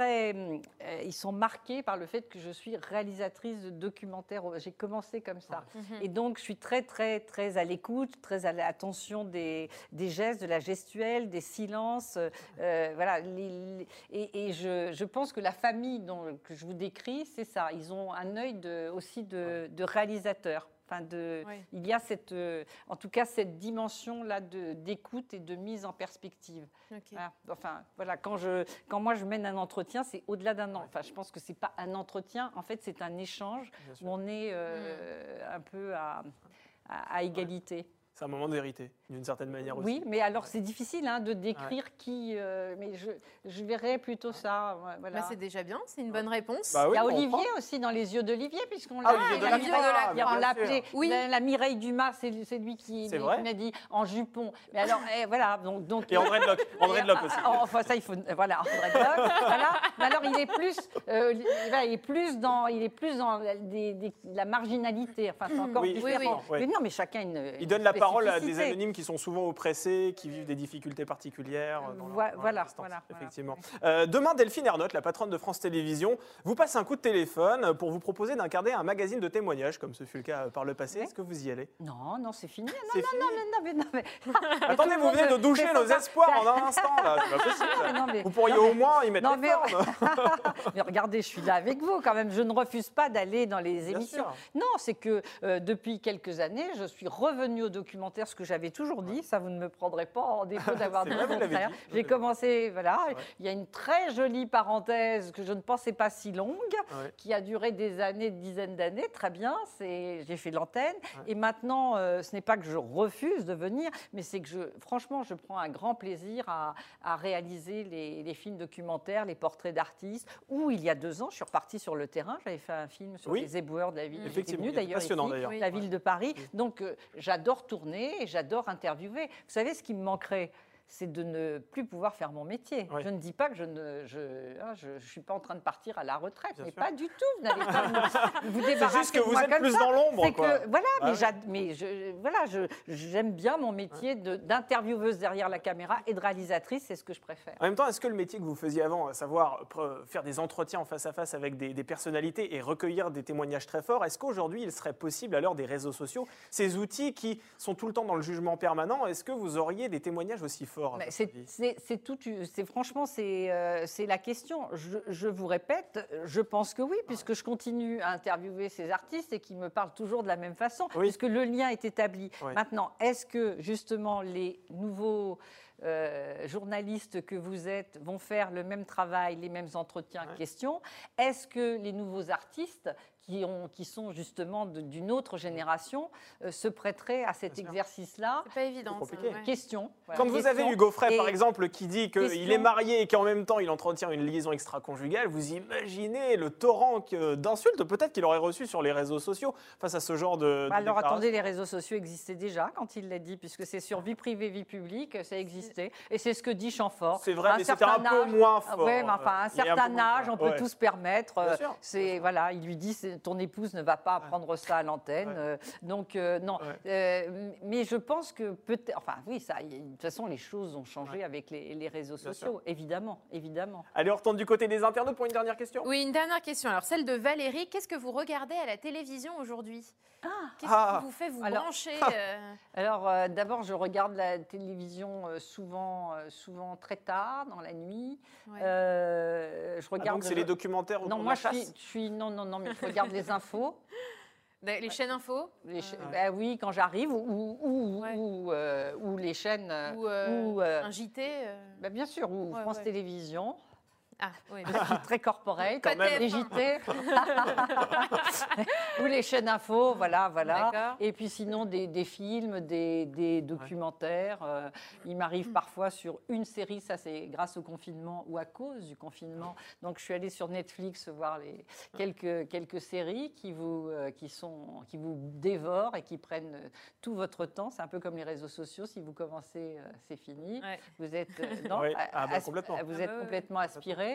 sont marqués par le fait que je suis réalisatrice de documentaires. J'ai commencé comme ça. Et donc, je suis très, très, très à l'écoute, très à l'attention des gestes, de la gestuelle, des silences. Voilà. Et je pense que la famille que je vous décris, c'est ça. Ils ont un œil aussi de réalisateur. Enfin, il y a en tout cas cette dimension-là d'écoute et de mise en perspective. Okay. Voilà. Enfin, voilà, quand moi je mène un entretien, c'est au-delà d'un an. Enfin, je pense que c'est pas un entretien. En fait, c'est un échange où on est un peu à égalité. C'est un moment de vérité, d'une certaine manière aussi. Oui, mais alors c'est difficile de décrire qui. Mais je verrais plutôt ça. Voilà. Bah, c'est déjà bien, c'est une bonne réponse. Bah oui, il y a on Olivier prend. aussi dans Les yeux d'Olivier, puisqu'on Ah, l'a Olivier Delacroix, on bien l'a sûr. appelé Oui. la Mireille Dumas, c'est lui qui C'est vrai m'a dit en jupon. Mais alors, voilà. Donc, Et André de Loc aussi. Enfin, ça, il faut. Voilà, André de Loc. Voilà. Mais alors, il est plus dans la marginalité. Enfin, c'est encore Oui, différent. oui. Mais non, mais chacun Il donne la parole à des spécificité. anonymes qui sont souvent oppressés, qui vivent des difficultés particulières. Dans leur Voilà, existence, voilà. effectivement. Demain, Delphine Ernotte, la patronne de France Télévisions, vous passe un coup de téléphone pour vous proposer d'incarner un magazine de témoignages, comme ce fut le cas par le passé. Est-ce que vous y allez? Non, c'est fini. C'est fini. Non. Attendez, vous venez de doucher nos espoirs en un instant, là. C'est pas possible. Vous pourriez au moins y mettre les formes. Mais regardez, je suis là avec vous quand même. Je ne refuse pas d'aller dans les émissions. sûr. Non, c'est que depuis quelques années, je suis revenue au documentaire, ce que j'avais toujours dit. Ça, vous ne me prendrez pas en défaut d'avoir C'est dit vrai, le vous l'avez contraire. dit. J'ai commencé, voilà. Il y a une très jolie parenthèse que je ne pensais pas si longue, qui a duré des années, des dizaines d'années. Très bien, j'ai fait l'antenne. Et maintenant, ce n'est pas que je refuse de venir, mais c'est que franchement, je prends un grand plaisir à réaliser les films documentaires, les portraits d'artistes. Où il y a 2 ans, je suis repartie sur le terrain. J'avais fait un film sur les éboueurs de la ville. Effectivement, J'étais venue, d'ailleurs, passionnant, ici, d'ailleurs. la ville de Paris. Donc, j'adore tourner et j'adore interviewer. Vous savez, ce qui me manquerait, c'est de ne plus pouvoir faire mon métier. Je ne dis pas que je suis pas en train de partir à la retraite, mais pas du tout. Vous n'allez pas vous débarrasser. C'est juste que de vous moi êtes comme plus ça. dans l'ombre, C'est quoi. que, voilà, Ah mais j'aime bien mon métier d'intervieweuse derrière la caméra et de réalisatrice, c'est ce que je préfère. En même temps, est-ce que le métier que vous faisiez avant, à savoir faire des entretiens en face à face avec des personnalités et recueillir des témoignages très forts, est-ce qu'aujourd'hui, il serait possible, à l'heure des réseaux sociaux, ces outils qui sont tout le temps dans le jugement permanent, est-ce que vous auriez des témoignages aussi forts? Franchement, c'est la question. Je vous répète, je pense que oui, puisque je continue à interviewer ces artistes et qui me parlent toujours de la même façon, puisque le lien est établi. Maintenant, est-ce que justement les nouveaux journalistes que vous êtes vont faire le même travail, les mêmes entretiens, questions? Est-ce que les nouveaux artistes qui sont justement d'une autre génération se prêteraient à cet exercice-là? C'est pas évident. C'est compliqué. Question. Voilà, Quand vous avez Hugo Frey, par Et- exemple, qui dit qu'il est marié et qu'en même temps il entretient une liaison extra-conjugale, vous imaginez le torrent d'insultes peut-être qu'il aurait reçu sur les réseaux sociaux face à ce genre de Alors déclaration. attendez, les réseaux sociaux existaient déjà quand il l'a dit, puisque c'est sur vie privée, vie publique, ça existait. Et c'est ce que dit Chamfort. C'est vrai, À mais c'était un certain peu âge- moins fort. Oui, mais enfin, à un Il y a un peu certain moins âge, fort. on peut Ouais. tout se permettre. Bien sûr, Voilà, il lui dit, ton épouse ne va pas apprendre ça à l'antenne. Donc, non. Mais je pense que peut-être... Enfin, oui, de toute façon, les choses ont changé avec les réseaux sociaux, évidemment. Allez, on retourne du côté des internautes pour une dernière question. Oui, une dernière question. Alors, celle de Valérie. Qu'est-ce que vous regardez à la télévision aujourd'hui? Qu'est-ce qui vous fait vous brancher Alors, d'abord, je regarde la télévision souvent très tard, dans la nuit. Je regarde... Donc c'est les documentaires autour Non, de moi, la chasse. non, mais je regarde les infos. Les chaînes info? Oui, quand j'arrive, ou les chaînes... Ou un JT bien sûr, ou France Télévisions. Ah, oui. Très corporel, Quand même. les JT, ou les chaînes info, voilà. D'accord. Et puis sinon, des films, des documentaires. Il m'arrive parfois sur une série, ça c'est grâce au confinement ou à cause du confinement. Donc je suis allée sur Netflix voir quelques séries qui vous dévorent et qui prennent tout votre temps. C'est un peu comme les réseaux sociaux, si vous commencez, c'est fini. Ouais. Vous êtes, complètement. vous êtes complètement aspiré.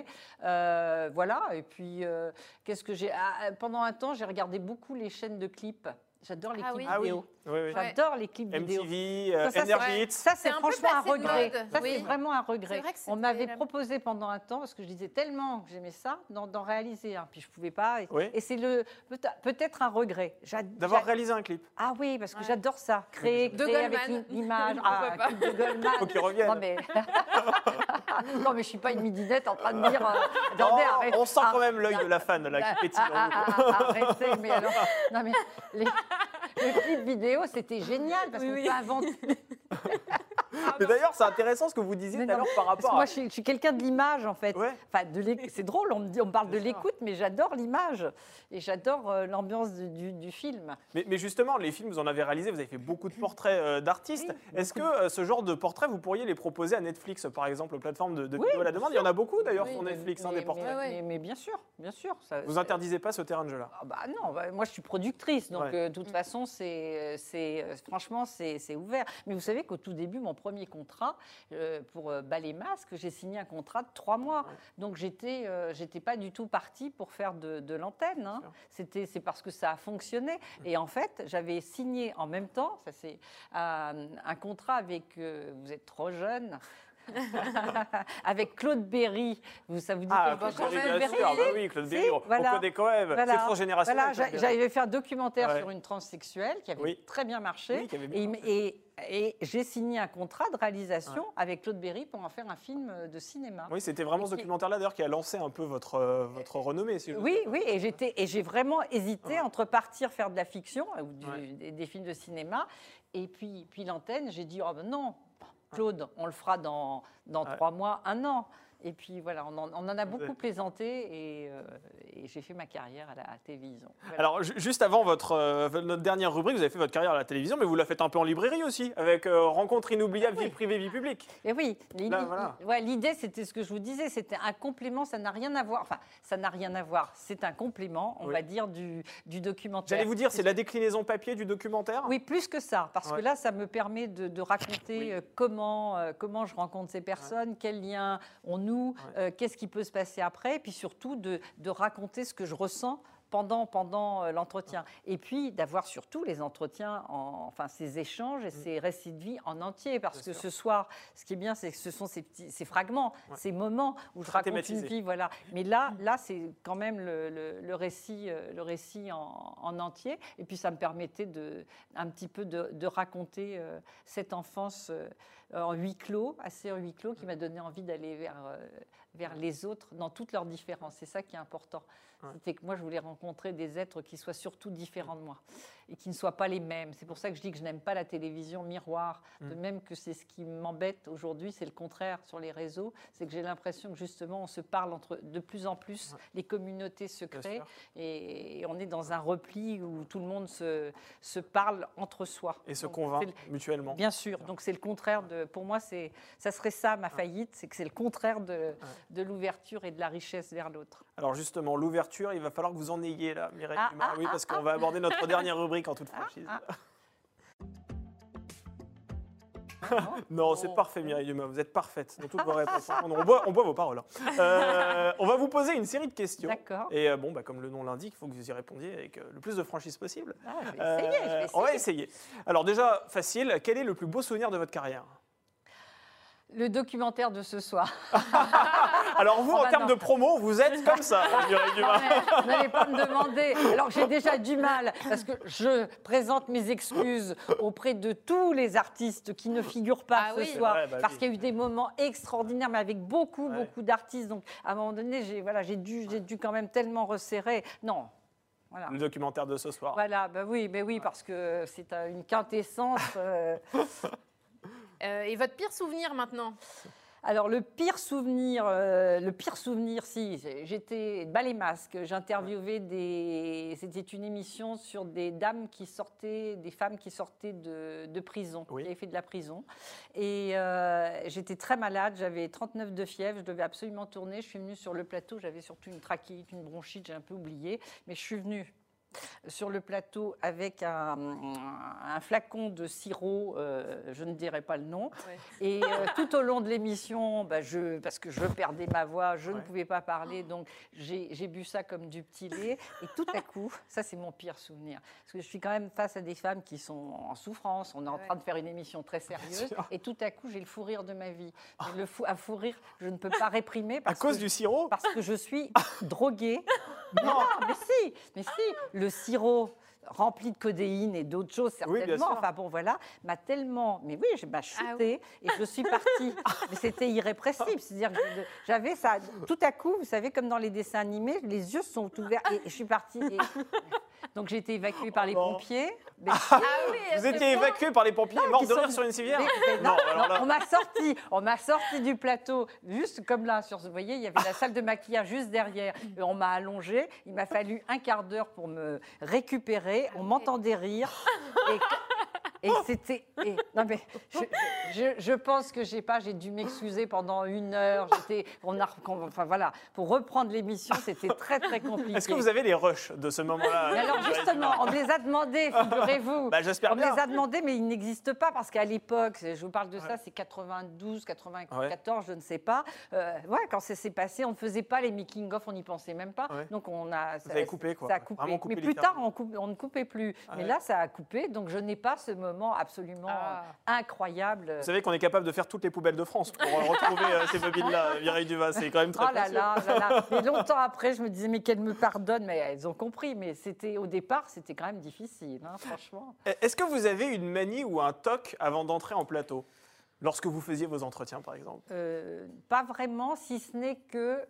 Voilà, et puis qu'est-ce que j'ai pendant un temps, j'ai regardé beaucoup les chaînes de clips. J'adore les Ah clips oui. vidéo. Oui, oui. J'adore les clips vidéo. MTV, Ça, c'est- Energy Hits. Ça, c'est C'est un peu franchement un passé de regret. mode. Ça, Oui. c'est vraiment un C'est regret. vrai que On c'était m'avait la- proposé pendant un temps, parce que je disais tellement que j'aimais ça, d'en réaliser un. Puis je ne pouvais pas. Oui. Et c'est peut-être un regret. D'avoir réalisé un clip. Ah oui, parce que Ouais. j'adore ça. Créer De avec Goldman. l'image. Pourquoi Ah, pas. clip de Goldman. Faut qu'il revienne. Non, mais... non, mais je ne suis pas une midinette en train de dire... Oh, attendez, arrête. on sent Ah, quand même l'œil de la fan là, qui pétille. arrêtez, mais alors... Non, mais les clips vidéo, c'était génial, parce qu'on peut inventer... Mais d'ailleurs, c'est intéressant ce que vous disiez Mais tout à non, l'heure par parce que rapport moi, à... je suis quelqu'un de l'image, en fait. Ouais. Enfin, c'est drôle, on me parle de Bien sûr. l'écoute, mais j'adore l'image. Et j'adore l'ambiance du film. Mais justement, les films, vous en avez réalisé, vous avez fait beaucoup de portraits d'artistes. Oui, Est-ce que ce genre de portraits, vous pourriez les proposer à Netflix, par exemple, aux plateformes de Oui, vidéo à la bien demande? Il sûr. y en a beaucoup d'ailleurs Oui, sur Netflix, des mais, portraits. mais bien sûr, bien sûr. Ça, Vous interdisez pas ce terrain de jeu-là? Ah bah non, moi je suis productrice, donc Ouais. de toute façon, franchement, c'est ouvert. Mais vous savez qu'au tout début, mon premier contrat pour Ballet Masque, j'ai signé un contrat de 3 mois. Donc j'étais pas du tout partie pour faire de l'antenne. Hein. C'est parce que ça a fonctionné. Et en fait, j'avais signé en même temps, ça c'est un contrat avec, vous êtes trop jeune. Avec Claude Berry, ça vous dit Ah, quelque Claude chose? Berry, bien sûr. Bah oui, Claude Berry, on voilà. connaît quand même. Voilà. C'est transgénérationnel. Voilà, Claude Berry. j'avais fait un documentaire Ouais. sur une transsexuelle qui avait Oui. très bien marché. Oui, qui avait bien marché. Et j'ai signé un contrat de réalisation avec Claude Berry pour en faire un film de cinéma. Oui, c'était vraiment ce Et qui- documentaire-là d'ailleurs qui a lancé un peu votre renommée. Si je Oui, oui, et j'ai vraiment hésité entre partir faire de la fiction ou Ouais. des films de cinéma, et puis l'antenne, j'ai dit, oh ben non, Claude, on le fera dans 3 mois, 1 an. Et puis voilà, on en a beaucoup plaisanté et j'ai fait ma carrière à la télévision. Voilà. Alors, juste avant notre dernière rubrique, vous avez fait votre carrière à la télévision, mais vous la faites un peu en librairie aussi, avec Rencontre inoubliable, vie privée, vie publique. Et oui, Là, voilà. l'idée, c'était ce que je vous disais, c'était un complément, ça n'a rien à voir. Enfin, ça n'a rien à voir, c'est un complément, on Oui. va dire, du documentaire. J'allais vous dire, c'est la déclinaison papier du documentaire? Oui, plus que ça, parce Ouais. que là, ça me permet de raconter comment je rencontre ces personnes, quels liens on noue, qu'est-ce qui peut se passer après, et puis surtout de raconter ce que je ressens pendant l'entretien. Et puis d'avoir surtout les entretiens, enfin ces échanges et ces récits de vie en entier. Parce que ce soir, ce qui est bien, c'est que ce sont ces fragments, ces moments où je raconte thématisé. une vie. Voilà. Mais là c'est quand même le récit en entier. Et puis ça me permettait un petit peu de raconter cette enfance en huis clos, assez en huis clos, qui m'a donné envie d'aller vers les autres dans toutes leurs différences. C'est ça qui est important. C'était que moi, je voulais rencontrer des êtres qui soient surtout différents de moi et qui ne soient pas les mêmes. C'est pour ça que je dis que je n'aime pas la télévision miroir, de même que c'est ce qui m'embête aujourd'hui, c'est le contraire sur les réseaux, c'est que j'ai l'impression que justement, on se parle de plus en plus, les communautés se créent et on est dans un repli où tout le monde se parle entre soi. Et se Donc, convainc mutuellement. Bien sûr, donc c'est le contraire pour moi, ça serait ça ma faillite, c'est que c'est le contraire de l'ouverture et de la richesse vers l'autre. Alors justement, l'ouverture, il va falloir que vous en ayez là, Mireille Dumas. Oui, parce qu'on va aborder notre dernière rubrique en toute franchise. Non, c'est parfait, Mireille Dumas. Vous êtes parfaite dans toutes vos réponses. On boit vos paroles. Hein. On va vous poser une série de questions. D'accord. Et comme le nom l'indique, il faut que vous y répondiez avec le plus de franchise possible. Je vais essayer. On va essayer. Alors déjà, facile, quel est le plus beau souvenir de votre carrière? Le documentaire de ce soir. Alors vous, en termes de promo, vous êtes comme ça, Mireille Dumas. N'allez pas me demander. Alors j'ai déjà du mal parce que je présente mes excuses auprès de tous les artistes qui ne figurent pas ce soir, vrai, parce qu'il y a eu des moments extraordinaires, mais avec beaucoup d'artistes. Donc à un moment donné, j'ai dû quand même tellement resserrer. Non. Voilà. Le documentaire de ce soir. Voilà, oui, parce que c'est une quintessence. Et votre pire souvenir maintenant? Alors le pire souvenir, si, j'étais Ballet Masque, j'interviewais c'était une émission sur des femmes qui sortaient de prison, qui avaient fait de la prison. Et j'étais très malade, j'avais 39 de fièvre, je devais absolument tourner. Je suis venue sur le plateau, j'avais surtout une trachéite, une bronchite, j'ai un peu oublié, mais je suis venue. sur le plateau avec un flacon de sirop, je ne dirai pas le nom. Ouais. Et tout au long de l'émission, parce que je perdais ma voix, je ne pouvais pas parler, donc j'ai bu ça comme du petit lait. Et tout à coup, ça c'est mon pire souvenir, parce que je suis quand même face à des femmes qui sont en souffrance, on est en train de faire une émission très sérieuse, et tout à coup j'ai le fou rire de ma vie. Mais un fou rire, je ne peux pas réprimer. À cause du sirop? Parce que je suis droguée. Non, mais si, le sirop rempli de codéine et d'autres choses Oui, bien certainement, sûr. enfin bon voilà, m'a tellement, mais oui, m'a chuté et je suis partie. Mais c'était irrépressible, c'est-à-dire que j'avais ça, tout à coup, vous savez, comme dans les dessins animés, les yeux se sont ouverts et je suis partie. Donc j'ai été évacuée par les pompiers. Mais, Vous étiez évacué par les pompiers, morts de rire sur une civière? non, alors là- on m'a sorti du plateau, juste comme là, vous voyez, il y avait la salle de maquillage juste derrière, et on m'a allongée, il m'a fallu un quart d'heure pour me récupérer, on m'entendait rire, et c'était... Non mais, je pense que j'ai dû m'excuser pendant 1 heure, enfin voilà, pour reprendre l'émission, c'était très très compliqué. Est-ce que vous avez les rushs de ce moment-là? Mais alors justement, on me les a demandés, figurez-vous. J'espère On me bien. les a demandés, mais ils n'existent pas parce qu'à l'époque, je vous parle de ça, c'est 92, 94, je ne sais pas. Quand ça s'est passé, on ne faisait pas les making-of, on n'y pensait même pas. Ouais. Donc on a. Vous avez coupé, quoi. Ça a coupé. Vraiment coupé Mais plus littéralement. tard, on ne coupait plus. Mais Ouais. là, ça a coupé, donc je n'ai pas ce moment absolument incroyable. Vous savez qu'on est capable de faire toutes les poubelles de France pour retrouver ces bobines-là, Mireille Dumas, c'est quand même très Oh là précieux. là. Mais longtemps après, je me disais, mais qu'elles me pardonnent, mais elles ont compris. Mais au départ, c'était quand même difficile, hein, franchement. Est-ce que vous avez une manie ou un toc avant d'entrer en plateau? Lorsque vous faisiez vos entretiens, par exemple? Pas vraiment, si ce n'est que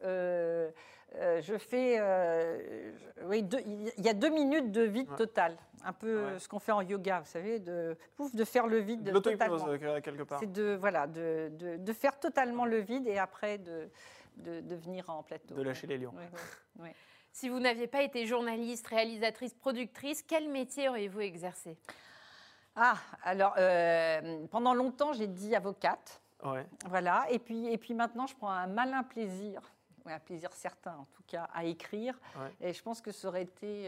je fais... il y a 2 minutes de vide total. Un peu ce qu'on fait en yoga, vous savez, de faire le vide L'auto-hypnose, totalement. quelque part. C'est de faire totalement le vide et après de venir en plateau. De lâcher les lions. Oui. Si vous n'aviez pas été journaliste, réalisatrice, productrice, quel métier auriez-vous exercé? Ah, alors, pendant longtemps, j'ai dit avocate. Ouais. Voilà, et puis maintenant, je prends un malin plaisir, un plaisir certain en tout cas, à écrire. Ouais. Et je pense que ça aurait été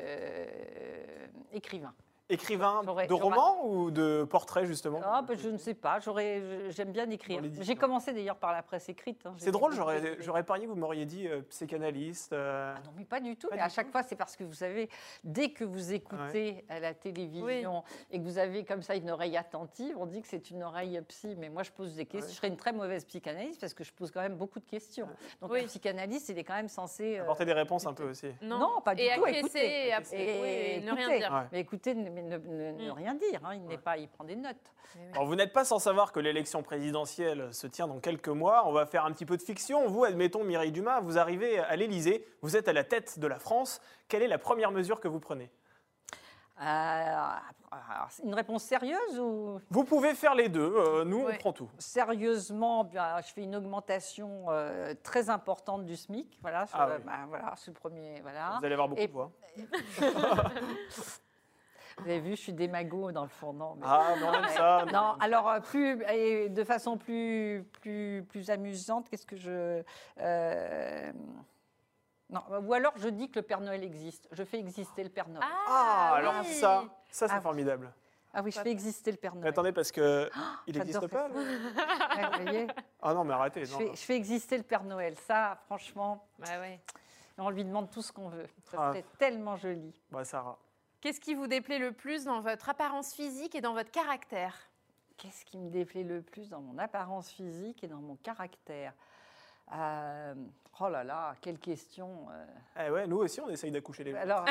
écrivain. Écrivain J'aurais- de romans ou de portraits, justement? Je ne sais pas, j'aime bien écrire. Dans l'édition. J'ai commencé d'ailleurs par la presse écrite. Hein. C'est drôle, j'aurais parié que vous m'auriez dit psychanalyste. Ah non, mais pas du tout. Pas Mais du à chaque fois, c'est parce que vous savez, dès que vous écoutez à la télévision et que vous avez comme ça une oreille attentive, on dit que c'est une oreille psy. Mais moi, je pose des questions. Je serais une très mauvaise psychanalyste parce que je pose quand même beaucoup de questions. Donc, le psychanalyste, il est quand même censé apporter des réponses un peu aussi. Non, pas du et tout. acquiescer, Écoutez. et ne rien Écoutez. dire. Ouais. Mais écoutez, ne rien dire. Hein. Il prend des notes. Alors, vous n'êtes pas sans savoir que l'élection présidentielle se tient dans quelques mois. On va faire un petit peu de fiction. Vous, admettons, Mireille Dumas, vous arrivez à l'Élysée, vous êtes à la tête de la France. Quelle est la première mesure que vous prenez? Une réponse sérieuse ou Vous pouvez faire les deux. Nous, on Ouais. prend tout. sérieusement, je fais une augmentation très importante du SMIC. Voilà, c'est le premier. Voilà. Vous allez avoir beaucoup Et- de voix. Vous avez vu, je suis démago dans le fond, non. Mais... Ah, non, même ça. Non, alors et de façon plus amusante, qu'est-ce que je non, ou alors je dis que le Père Noël existe. Je fais exister le Père Noël. Ah, alors oui. ça c'est Ah. formidable. Ah oui, je fais exister le Père Mais Noël. attendez, parce que il j'adore n'existe faire pas. ça. là. Ouais, vous voyez, Ah non, mais arrêtez. je Non, fais exister le Père Noël. Ça, franchement, Ouais. on lui demande tout ce qu'on veut. Ça Ah. serait tellement joli. Bah, Sarah. Qu'est-ce qui vous déplaît le plus dans votre apparence physique et dans votre caractère? Qu'est-ce qui me déplaît le plus dans mon apparence physique et dans mon caractère Oh là là, quelle question. Eh ouais, nous aussi, on essaye d'accoucher les gens. Alors,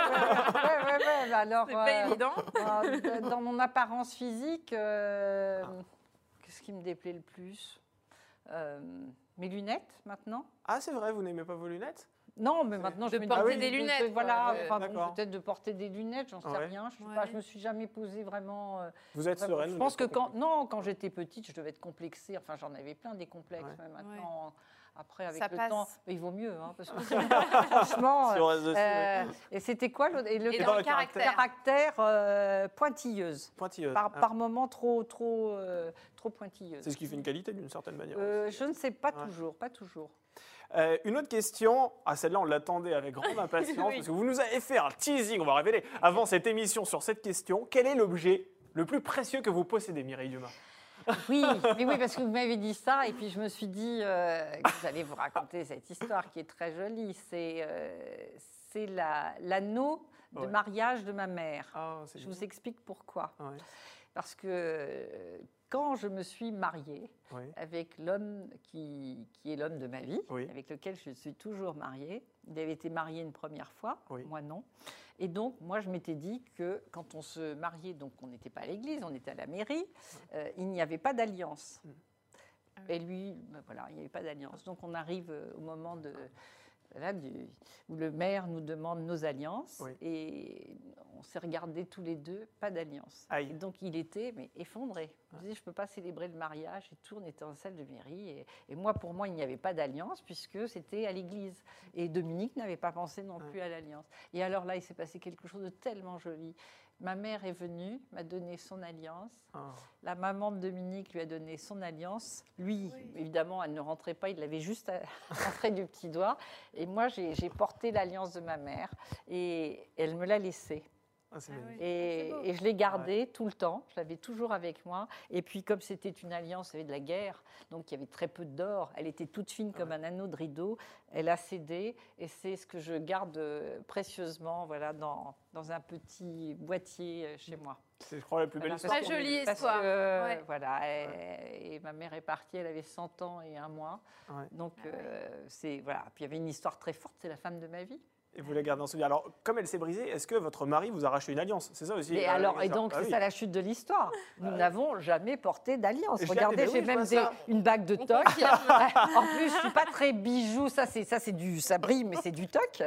alors C'est pas évident. dans mon apparence physique, qu'est-ce qui me déplaît le plus Mes lunettes, maintenant. Ah, c'est vrai, vous n'aimez pas vos lunettes? Non, mais maintenant, De je mets porter des lunettes, Voilà, quoi. enfin, bon, D'accord. peut-être de porter des lunettes, j'en sais Ouais. rien. Je sais Ouais. pas, je me suis jamais posé vraiment. Vous êtes vraiment- sereine? Je vous pense êtes que pas quand j'étais petite, je devais être complexée. Enfin, j'en avais plein des complexes. Ouais. Mais maintenant, après, avec Ça le passe. temps, mais il vaut mieux, hein, parce que franchement. Si on reste dessus, ouais. Et c'était quoi l'autre Et dans dans le le caractère. Caractère pointilleuse. Pointilleuse. Par moments trop pointilleuse. C'est ce qui fait une qualité d'une certaine manière. Je ne sais pas Ouais. toujours, pas toujours. Une autre question, celle-là on l'attendait avec grande impatience, Oui. parce que vous nous avez fait un teasing, on va révéler avant cette émission sur cette question. Quel est l'objet le plus précieux que vous possédez, Mireille Dumas? Oui, mais oui, parce que vous m'avez dit ça, et puis je me suis dit que j'allais vous raconter cette histoire qui est très jolie. C'est l'anneau de Ouais. mariage de ma mère. Ah, c'est Je vous explique pourquoi. Ouais. Parce que quand je me suis mariée Oui. avec l'homme qui est l'homme de ma vie, Oui. avec lequel je suis toujours mariée, il avait été marié une première fois, Oui. moi non. Et donc, moi, je m'étais dit que quand on se mariait, donc on n'était pas à l'église, on était à la mairie, il n'y avait pas d'alliance. Et lui, ben voilà, il n'y avait pas d'alliance. Donc, on arrive au moment où le maire nous demande nos alliances, Oui. et on s'est regardés tous les deux, pas d'alliance. Aïe. Et donc, il était effondré. Je me disais, je ne peux pas célébrer le mariage, et tout, on était en salle de mairie, et moi, pour moi, il n'y avait pas d'alliance, puisque c'était à l'église. Et Dominique n'avait pas pensé non plus à l'alliance. Et alors là, il s'est passé quelque chose de tellement joli. Ma mère est venue, m'a donné son alliance. Ah. La maman de Dominique lui a donné son alliance. Lui, évidemment, elle ne rentrait pas, il l'avait juste à rentrer du petit doigt. Et moi, j'ai porté l'alliance de ma mère, et elle me l'a laissée. Ah, c'est magnifique. Et je l'ai gardée tout le temps, je l'avais toujours avec moi. Et puis, comme c'était une alliance, il y avait de la guerre, donc il y avait très peu d'or. Elle était toute fine comme un anneau de rideau. Elle a cédé, et c'est ce que je garde précieusement, voilà, dans un petit boîtier chez moi. C'est, je crois, la plus belle Voilà, histoire. Très jolie parce histoire. que, Ouais. voilà, et ma mère est partie, elle avait 100 ans et 1 mois. Ouais. Donc, c'est, voilà. Puis il y avait une histoire très forte, c'est la femme de ma vie. Et vous la gardez en souvenir. Alors, comme elle s'est brisée, est-ce que votre mari vous a racheté une alliance? C'est ça aussi. Et donc, Ah c'est oui. ça la chute de l'histoire. Nous n'avons jamais porté d'alliance. Et Regardez, oui, j'ai je même vois ça. une bague de On toc. confirme. En plus, je suis pas très bijou. Ça brille, mais c'est du toc.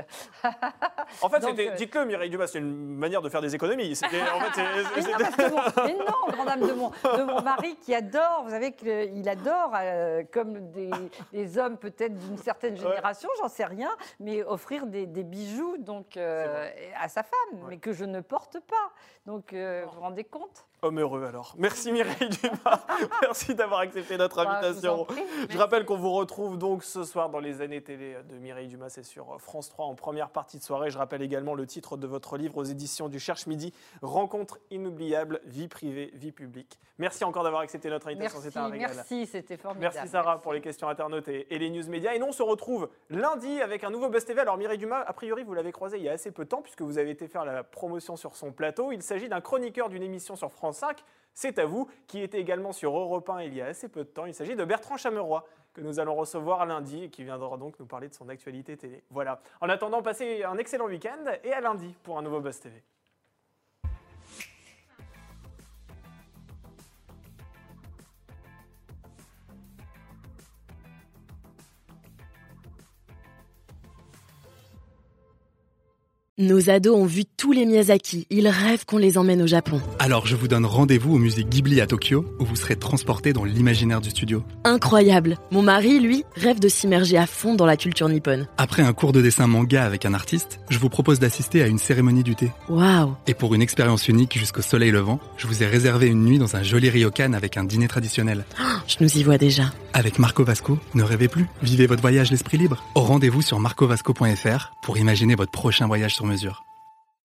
En fait, Donc, dites-le, Mireille Dumas, c'est une manière de faire des économies. C'était, en fait, Mais non, parce que mais non, grande dame de mon mari qui adore, vous savez qu'il adore, comme des hommes peut-être d'une certaine génération, j'en sais rien, mais offrir des bijoux donc, à sa femme, mais que je ne porte pas. Donc, vous vous rendez compte? Homme heureux alors. Merci Mireille Dumas. Merci d'avoir accepté notre Bah, je vous en invitation. prie. Je rappelle qu'on vous retrouve donc ce soir dans les années télé de Mireille Dumas, c'est sur France 3 en première partie de soirée. Je rappelle également le titre de votre livre aux éditions du Cherche Midi, Rencontres inoubliables, vie privée, vie publique. Merci encore d'avoir accepté notre invitation, c'était un régal. Merci, c'était formidable. Merci Sarah pour les questions internautes et les news médias. Et nous, on se retrouve lundi avec un nouveau Buzz TV. Alors Mireille Dumas, a priori, vous l'avez croisé il y a assez peu de temps puisque vous avez été faire la promotion sur son plateau. Il s'agit d'un chroniqueur d'une émission sur France 5, C'est à vous, qui était également sur Europe 1 il y a assez peu de temps. Il s'agit de Bertrand Chameroy, que nous allons recevoir lundi et qui viendra donc nous parler de son actualité télé. Voilà. En attendant, passez un excellent week-end et à lundi pour un nouveau Buzz TV. Nos ados ont vu tous les Miyazaki. Ils rêvent qu'on les emmène au Japon. Alors je vous donne rendez-vous au musée Ghibli à Tokyo, où vous serez transportés dans l'imaginaire du studio. Incroyable. Mon mari, lui, rêve de s'immerger à fond dans la culture nippone. Après un cours de dessin manga avec un artiste, je vous propose d'assister à une cérémonie du thé. Waouh. Et pour une expérience unique jusqu'au soleil levant, je vous ai réservé une nuit dans un joli ryokan avec un dîner traditionnel. Je nous y vois déjà. Avec Marco Vasco, ne rêvez plus, vivez votre voyage l'esprit libre. Au rendez-vous sur marcovasco.fr pour imaginer votre prochain voyage sur mesure.